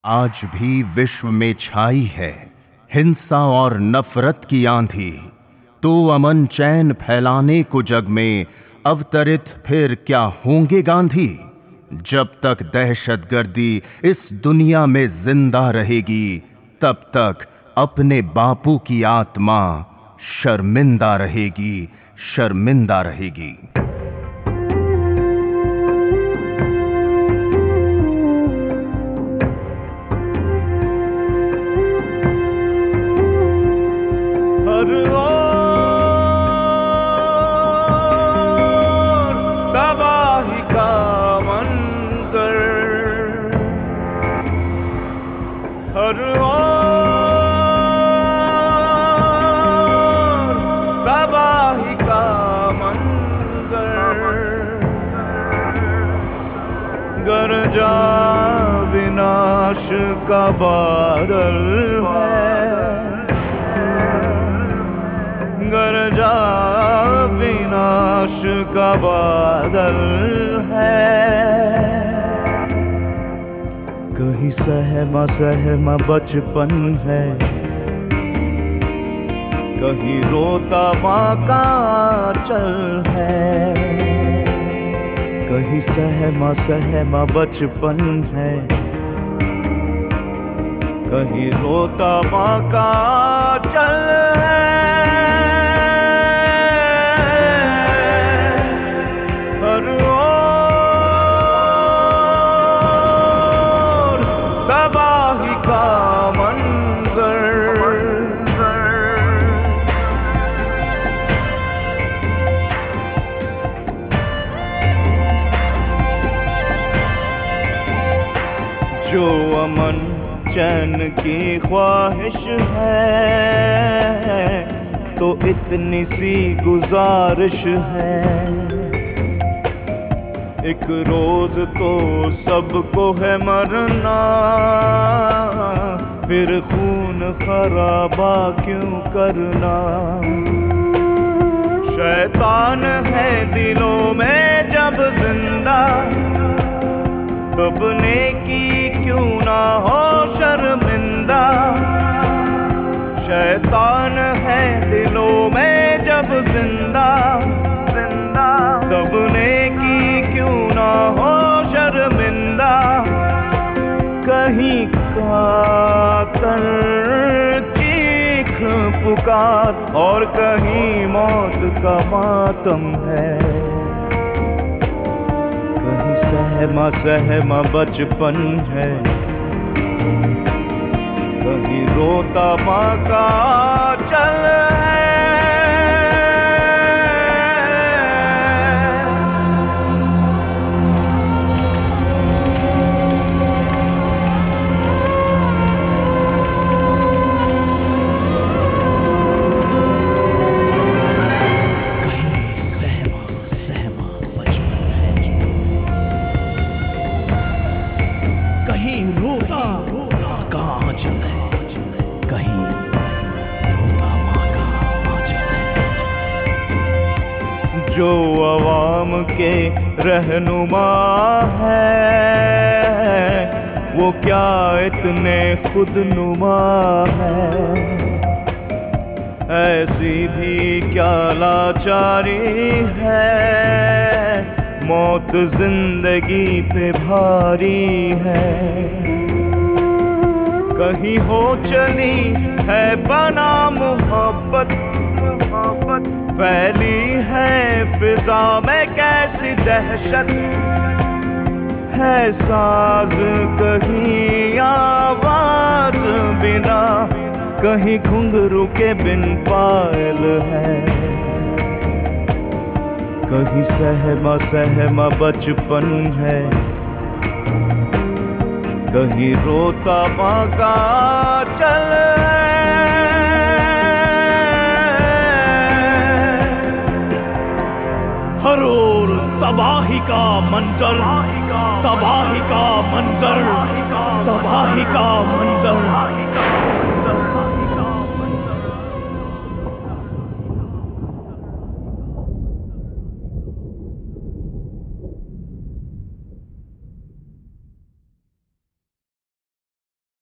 आज भी विश्व में छाई है हिंसा और नफरत की आंधी। तो अमन चैन फैलाने को जग में अवतरित फिर क्या होंगे गांधी। जब तक दहशतगर्दी इस दुनिया में जिंदा रहेगी, तब तक अपने बापू की आत्मा शर्मिंदा रहेगी, शर्मिंदा रहेगी। हर ओर तबाही का मंजर, हर ओर तबाही का मंजर। गरजा विनाश का बादल है, गरजा विनाश का बादल है। कहीं सहमा सहमा बचपन है, कहीं रोता माँ का आंचल है। कहीं सहमा सहमा बचपन है, कहीं रोता माँ का आंचल है। हर ओर तबाही का मंजर, जो अमन चैन की ख्वाहिश है, तो इतनी सी गुजारिश है। एक रोज तो सबको है मरना, फिर खून खराबा क्यों करना। शैतान है दिलों में जब जिंदा, तब नेकी क्यों ना हो शर्मिंदा। शैतान है दिलों में जब जिंदा, तब नेकी क्यों ना हो शर्मिंदा। कहीं कातर चीख पुकार और कहीं मौत का मातम है। कहीं सहमा सहमा बचपन है, कहीं रोता माँ का आंचल है। कहीं रोता माँ का आंचल है, कहीं रोता माँ का आंचल है। जो अवाम के रहनुमा है, वो क्या इतने खुदनुमा है। ऐसी भी क्या लाचारी है, मौत जिंदगी पे भारी है। कहीं हो चली है बना मोहब्बत, फैली है फिजा में कैसी दहशत। है साज कहीं आवाज बिना, कहीं घुंघरू के बिन पायल है। कहीं सहमा सहमा बचपन है, कहीं रोता माँ का आंचल है। हर ओर तबाही का मंजर, तबाही का मंजर, तबाही का मंजर।